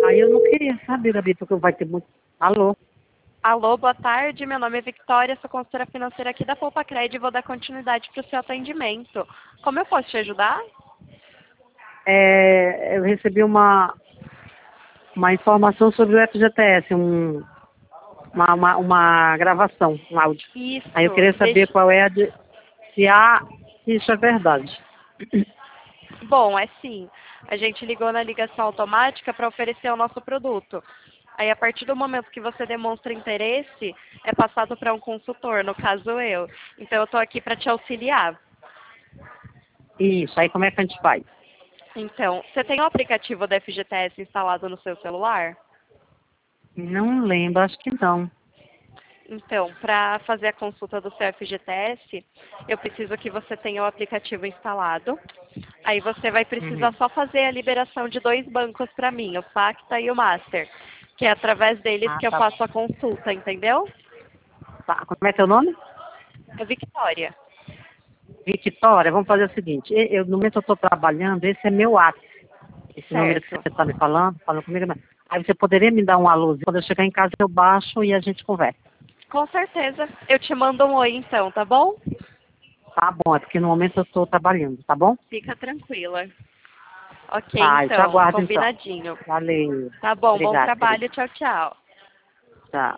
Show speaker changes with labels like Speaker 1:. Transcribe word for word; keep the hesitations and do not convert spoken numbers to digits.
Speaker 1: Aí eu não queria saber, Gabi, porque vai ter muito... Alô?
Speaker 2: Alô, boa tarde. Meu nome é Victoria, sou consultora financeira aqui da Poupa Cred e vou dar continuidade para o seu atendimento. Como eu posso te ajudar?
Speaker 1: É, eu recebi uma, uma informação sobre o F G T S, um, uma, uma, uma gravação, um áudio. Aí eu
Speaker 2: Isso.
Speaker 1: queria saber
Speaker 2: Deixa...
Speaker 1: qual é a... De, se há... se isso é verdade.
Speaker 2: Bom, é sim. A gente ligou na ligação automática para oferecer o nosso produto. Aí, a partir do momento que você demonstra interesse, é passado para um consultor, no caso eu. Então, eu estou aqui para te auxiliar.
Speaker 1: Isso, aí como é que a gente faz?
Speaker 2: Então, você tem o aplicativo da F G T S instalado no seu celular?
Speaker 1: Não lembro, acho que não.
Speaker 2: Então, para fazer a consulta do seu F G T S, eu preciso que você tenha o aplicativo instalado. Aí você vai precisar
Speaker 1: Uhum.
Speaker 2: só fazer a liberação de dois bancos para mim, o Pacta e o Master, que é através deles
Speaker 1: Ah,
Speaker 2: que eu
Speaker 1: tá bom.
Speaker 2: faço a consulta, entendeu?
Speaker 1: Tá, como é teu nome?
Speaker 2: É Victoria.
Speaker 1: Victoria, vamos fazer o seguinte, eu, eu- no momento eu estou trabalhando, esse é meu ato. Esse número que
Speaker 2: Certo.
Speaker 1: você está me falando, falando comigo, mas- aí você poderia me dar um alôzinho, quando eu chegar em casa eu baixo e a gente conversa.
Speaker 2: Com certeza. Eu te mando um oi então, tá bom?
Speaker 1: Tá bom, é porque no momento eu estou trabalhando, tá bom?
Speaker 2: Fica tranquila. Ok,
Speaker 1: Tá, eu te
Speaker 2: então.
Speaker 1: aguardo então.
Speaker 2: Combinadinho.
Speaker 1: Valeu.
Speaker 2: Tá bom, bom
Speaker 1: Obrigado, querida.
Speaker 2: trabalho. Tchau, tchau.
Speaker 1: Tchau.